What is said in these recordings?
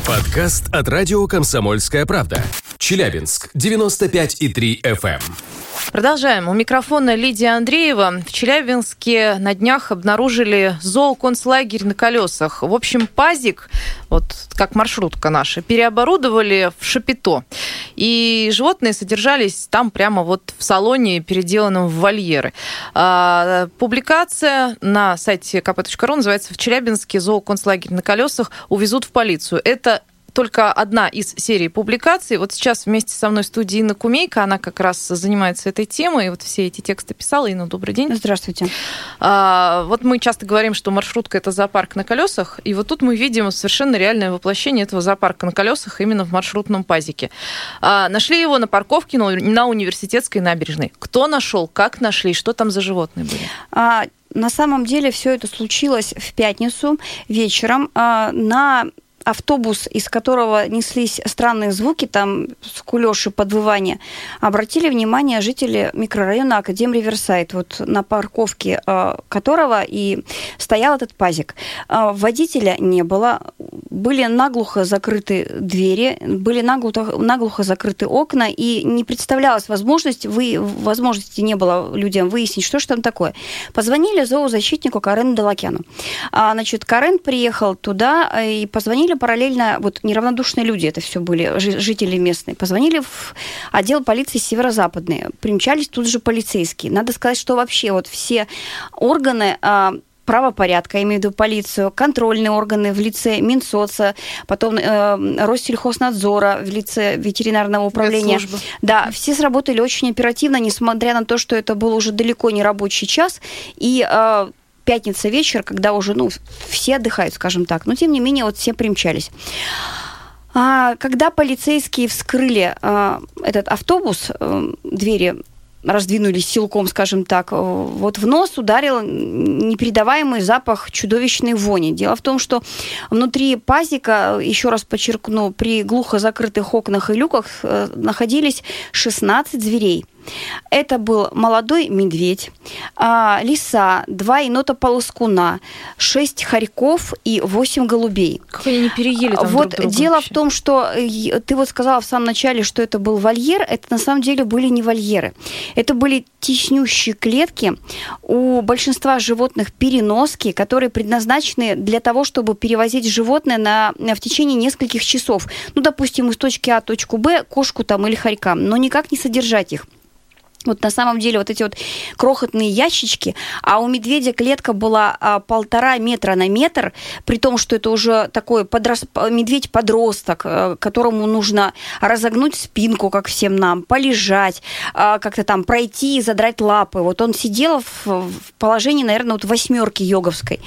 Подкаст от радио «Комсомольская правда». Челябинск, 95,3 FM. Продолжаем. У микрофона Лидия Андреева. В Челябинске на днях обнаружили зооконцлагерь на колесах. В общем, пазик, вот как маршрутка наша, переоборудовали в шапито. И животные содержались там прямо вот в салоне, переделанном в вольеры. Публикация на сайте kp.ru называется «В Челябинске зооконцлагерь на колесах увезут в полицию». Это только одна из серий публикаций. Вот сейчас вместе со мной в студии Инна Кумейко, она как раз занимается этой темой, и вот все эти тексты писала. Инна, добрый день. Здравствуйте. Вот мы часто говорим, что маршрутка – это зоопарк на колесах, и вот тут мы видим совершенно реальное воплощение этого зоопарка на колесах именно в маршрутном пазике. Нашли его на парковке на Университетской набережной. Кто нашел, как нашли, что там за животные были? На самом деле все это случилось в пятницу вечером на автобус, из которого неслись странные звуки, там скулёж и подвывание, обратили внимание жители микрорайона Академ-Риверсайд, вот на парковке которого и стоял этот пазик. Водителя не было, были наглухо закрыты двери, были наглухо закрыты окна, и не представлялось возможности не было людям выяснить, что же там такое. Позвонили зоозащитнику Карену Далакяну. Карен приехал туда, и позвонили параллельно, вот неравнодушные люди, это все были жители местные, позвонили в отдел полиции Северо-Западный, примчались тут же полицейские. Надо сказать, что вообще вот все органы правопорядка, я имею в виду полицию, контрольные органы в лице Минсоца, потом Россельхознадзора в лице ветеринарного управления. Да, все сработали очень оперативно, несмотря на то, что это был уже далеко не рабочий час, и пятница вечер, когда уже, все отдыхают, скажем так. Но, тем не менее, вот все примчались. Когда полицейские вскрыли этот автобус, двери раздвинулись силком, скажем так, вот в нос ударил непередаваемый запах чудовищной вони. Дело в том, что внутри пазика, еще раз подчеркну, при глухо закрытых окнах и люках находились 16 зверей. Это был молодой медведь, лиса, 2 енота-полоскуна, 6 хорьков и 8 голубей. Как они не переели там вот друг друга дело вообще? В том, что ты вот сказала в самом начале, что это был вольер, это на самом деле были не вольеры. Это были теснющие клетки, у большинства животных переноски, которые предназначены для того, чтобы перевозить животное в течение нескольких часов. Допустим, из точки А в точку Б, кошку там или хорька, но никак не содержать их. Вот на самом деле вот эти вот крохотные ящички, а у медведя клетка была 1,5 метра на метр, при том, что это уже такой медведь-подросток, которому нужно разогнуть спинку, как всем нам, полежать, как-то там пройти и задрать лапы. Вот он сидел в положении, наверное, вот 8 йоговской.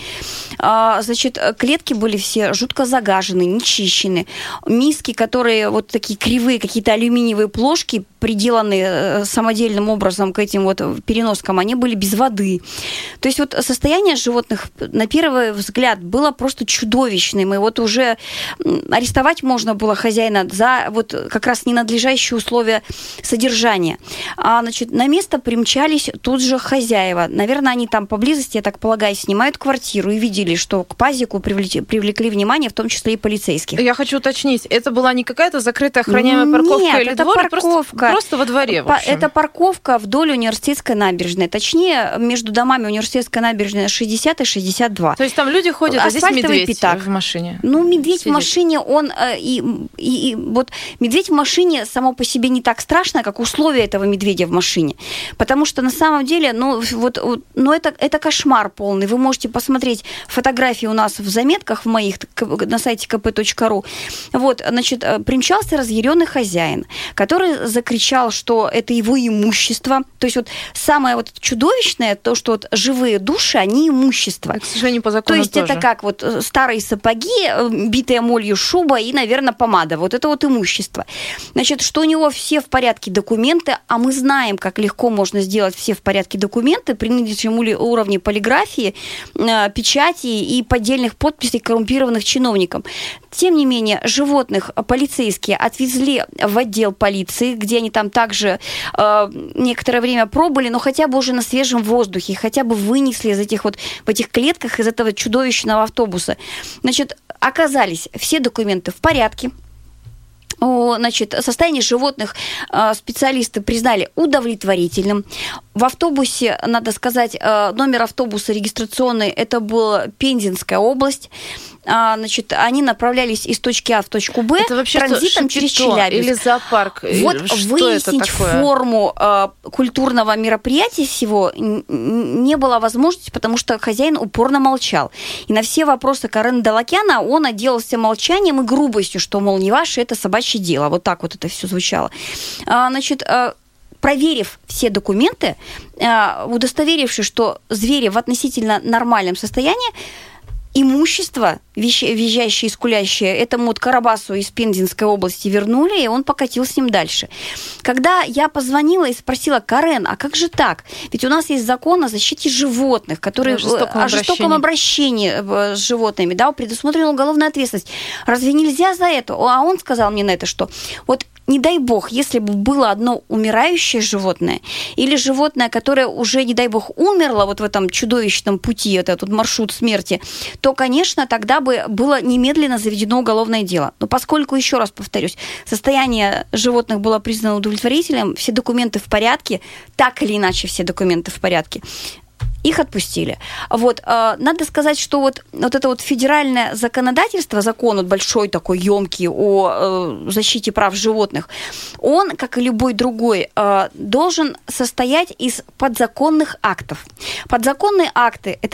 Клетки были все жутко загажены, нечищены. Миски, которые вот такие кривые, какие-то алюминиевые плошки, приделанные самодельным образом к этим вот переноскам, они были без воды. То есть вот состояние животных, на первый взгляд, было просто чудовищным. И вот уже арестовать можно было хозяина за вот как раз ненадлежащие условия содержания. На место примчались тут же хозяева. Наверное, они там поблизости, я так полагаю, снимают квартиру и видели, что к пазику привлекли внимание, в том числе и полицейских. Я хочу уточнить, это была не какая-то закрытая охраняемая парковка? Нет, или это двор, парковка. Просто во дворе, в общем. Это парковка вдоль Университетской набережной. Точнее, между домами Университетской набережной 60 и 62. То есть там люди ходят, а здесь медведь в машине? Медведь в машине, он... вот медведь в машине само по себе не так страшно, как условия этого медведя в машине. Потому что на самом деле, это кошмар полный. Вы можете посмотреть фотографии у нас в заметках в моих на сайте kp.ru. Примчался разъяренный хозяин, который закричал, что это его имущество. То есть вот самое вот чудовищное, то, что вот живые души, они имущество. К сожалению, по закону То есть тоже. это как вот старые сапоги, битая молью шуба и, наверное, помада. Вот это вот имущество. Что у него все в порядке документы, а мы знаем, как легко можно сделать все в порядке документы при нынешнем уровне полиграфии, печати и поддельных подписей коррумпированных чиновников. Тем не менее, животных полицейские отвезли в отдел полиции, где они там также некоторое время пробыли, но хотя бы уже на свежем воздухе, хотя бы вынесли в этих клетках из этого чудовищного автобуса. Значит, оказались все документы в порядке. Значит, состояние животных специалисты признали удовлетворительным. В автобусе, надо сказать, номер автобуса регистрационный, это была Пензенская область. Значит, они направлялись из точки А в точку Б транзитом через Челябинск. Или зоопарк? Вот что выяснить форму культурного мероприятия всего не было возможности, потому что хозяин упорно молчал. И на все вопросы Карена Далакяна он отделался молчанием и грубостью, что, мол, не ваше, это собачье дело. Вот так вот это все звучало. Значит, проверив все документы, удостоверившись, что звери в относительно нормальном состоянии, имущество, визжащее и скулящее, этому вот Карабасу из Пензенской области вернули, и он покатил с ним дальше. Когда я позвонила и спросила: Карен, а как же так? Ведь у нас есть закон о защите животных, который о жестоком обращении с животными, да, предусмотрена уголовная ответственность. Разве нельзя за это? А он сказал мне на это, что вот не дай бог, если бы было одно умирающее животное или животное, которое уже, не дай бог, умерло вот в этом чудовищном пути, этот маршрут смерти, то, конечно, тогда бы было немедленно заведено уголовное дело. Но поскольку, еще раз повторюсь, состояние животных было признано удовлетворительным, все документы в порядке, так или иначе все документы в порядке, их отпустили. Вот. Надо сказать, что вот это вот федеральное законодательство, закон вот большой такой, ёмкий, о защите прав животных, он, как и любой другой, должен состоять из подзаконных актов. Подзаконные акты – это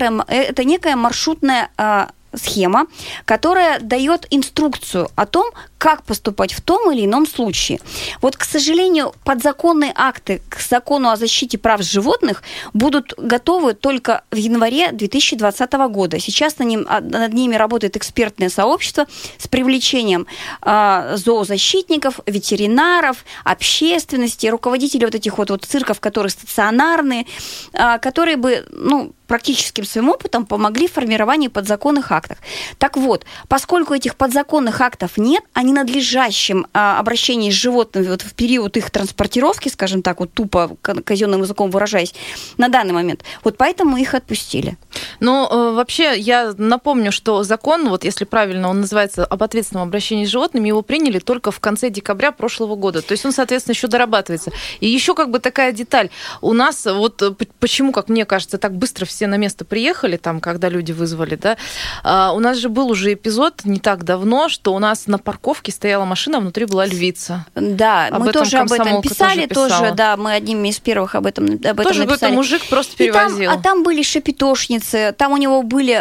некая маршрутная схема, которая дает инструкцию о том, как поступать в том или ином случае. Вот, к сожалению, подзаконные акты к закону о защите прав животных будут готовы только в январе 2020 года. Сейчас над ними работает экспертное сообщество с привлечением зоозащитников, ветеринаров, общественности, руководителей вот этих вот цирков, которые стационарные, которые бы, практическим своим опытом помогли в формировании подзаконных актов. Так вот, поскольку этих подзаконных актов нет, о ненадлежащем обращении с животными вот в период их транспортировки, скажем так, вот тупо казенным языком выражаясь, на данный момент, вот поэтому их отпустили. Вообще, я напомню, что закон, вот если правильно он называется, об ответственном обращении с животными, его приняли только в конце декабря прошлого года. То есть он, соответственно, еще дорабатывается. И еще такая деталь. У нас почему, как мне кажется, так быстро все на место приехали, там, когда люди вызвали, да, у нас же был уже эпизод не так давно, что у нас на парковке стояла машина, а внутри была львица. Да, мы тоже об этом писали, тоже, да, мы одними из первых об этом тоже написали. Мужик просто перевозил. Там были шапитошницы, там у него были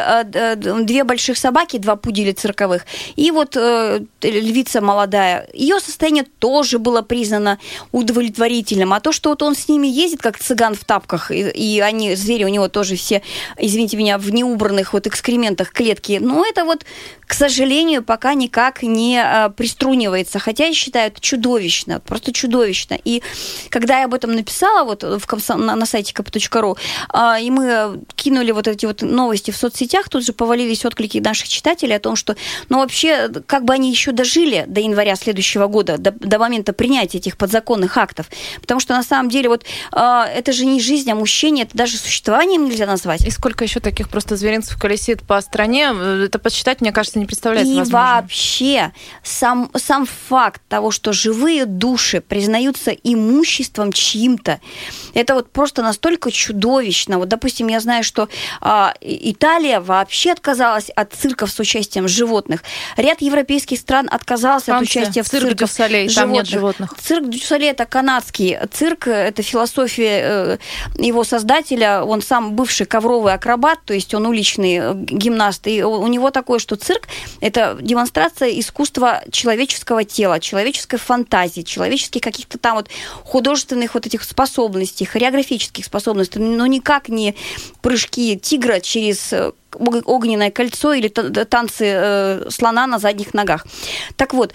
2 больших собаки, 2 пуделя цирковых, и вот львица молодая. Ее состояние тоже было признано удовлетворительным. А то, что вот он с ними ездит, как цыган в тапках, и звери у него тоже все, извините меня, в неубранных экскрементах клетки, это к сожалению, пока никак не приструнивается. Хотя я считаю, это чудовищно, просто чудовищно. И когда я об этом написала на сайте kp.ru, и мы кинули эти новости в соцсетях, тут же повалились отклики наших читателей о том, что, вообще, как бы они еще дожили до января следующего года, до момента принятия этих подзаконных актов. Потому что, на самом деле, это же не жизнь, а мучение, это даже существованием нельзя назвать. И сколько еще таких просто зверинцев колесит по стране, это подсчитать, мне кажется, не представляется возможным. И вообще, сам факт того, что живые души признаются имуществом чьим-то, это просто настолько чудовищно. Допустим, я знаю, что Италия вообще отказалась от цирков с участием животных. Ряд европейских стран отказался от участия в цирках животных. Там нет животных. Цирк дю Солей – это канадский цирк, это философия его создателя, он сам бывший ковровый акробат, то есть он уличный гимнаст, и у него такое, что цирк – это демонстрация искусства человеческого тела, человеческой фантазии, человеческих каких-то там художественных этих способностей, хореографических способностей, но никак не прыжки тигра через огненное кольцо или танцы слона на задних ногах. Так вот,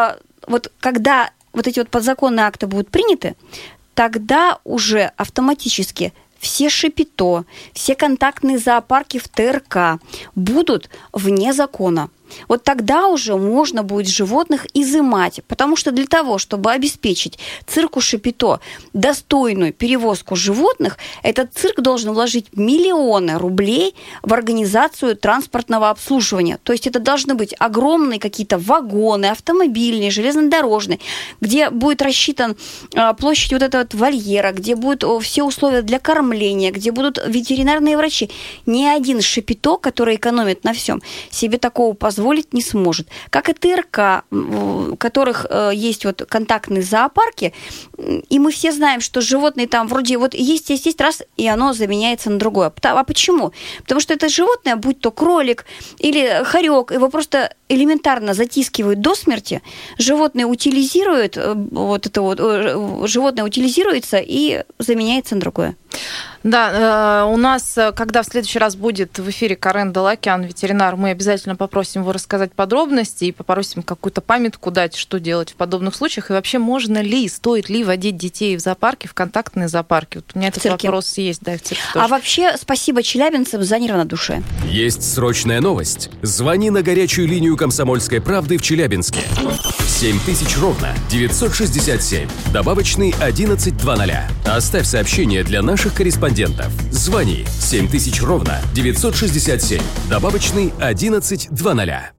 когда эти подзаконные акты будут приняты, тогда уже автоматически все шапито, все контактные зоопарки в ТРК будут вне закона. вот тогда уже можно будет животных изымать, потому что для того, чтобы обеспечить цирку Шапито достойную перевозку животных, этот цирк должен вложить миллионы рублей в организацию транспортного обслуживания. То есть это должны быть огромные какие-то вагоны, автомобильные, железнодорожные, где будет рассчитан площадь вот этого вольера, где будут все условия для кормления, где будут ветеринарные врачи. Ни один Шапито, который экономит на всем, себе такого позволить не сможет. Как и ТРК, у которых есть вот контактные зоопарки, и мы все знаем, что животные там вроде вот есть раз, и оно заменяется на другое. А почему? Потому что это животное, будь то кролик или хорек, его просто элементарно затискивают до смерти, животное утилизирует, животное утилизируется и заменяется на другое. Да, у нас, когда в следующий раз будет в эфире Карен Далакян, ветеринар, мы обязательно попросим его рассказать подробности и попросим какую-то памятку дать, что делать в подобных случаях. И вообще, стоит ли водить детей в зоопарке, в контактные зоопарки? Вот у меня этот вопрос есть, да, в цирке тоже. А вообще, спасибо челябинцам за неравнодушие. Есть срочная новость. Звони на горячую линию «Комсомольской правды» в Челябинске. 7000 ровно 967. Добавочный 1120. Оставь сообщение для наших корреспондентов. Звони 7000 ровно 967. Добавочный 1120.